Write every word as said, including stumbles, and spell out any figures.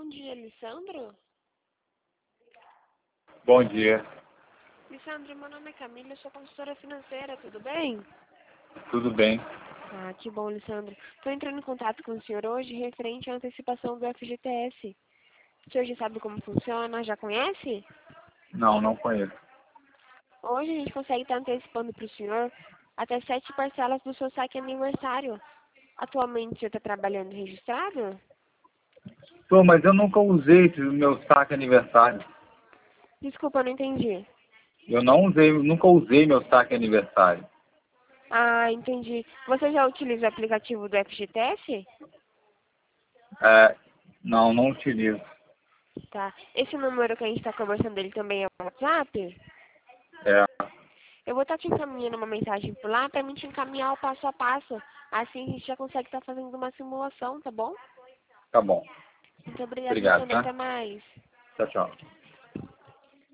dia, Lissandro. Bom dia. Lissandro, meu nome é Camila, eu sou consultora financeira, tudo bem? Tudo bem? Ah, que bom, Lissandro. Estou entrando em contato com o senhor hoje referente à antecipação do F G T S. O senhor já sabe como funciona? Já conhece? Não, não conheço. Hoje a gente consegue estar antecipando para o senhor até sete parcelas do seu saque aniversário. Atualmente o senhor está trabalhando registrado? Pô, mas eu nunca usei esse meu saque aniversário. Desculpa, eu não entendi. Eu não usei, nunca usei meu saque aniversário. Ah, entendi. Você já utiliza o aplicativo do F G T S? É, não, não utilizo. Tá. Esse número que a gente está conversando ele também é o WhatsApp? É, Eu vou estar te encaminhando uma mensagem por lá para mim te encaminhar o passo a passo. Assim a gente já consegue estar fazendo uma simulação, tá bom? tá bom. Muito obrigada, Obrigado, Luciana. tá? Até mais. Tchau, tchau.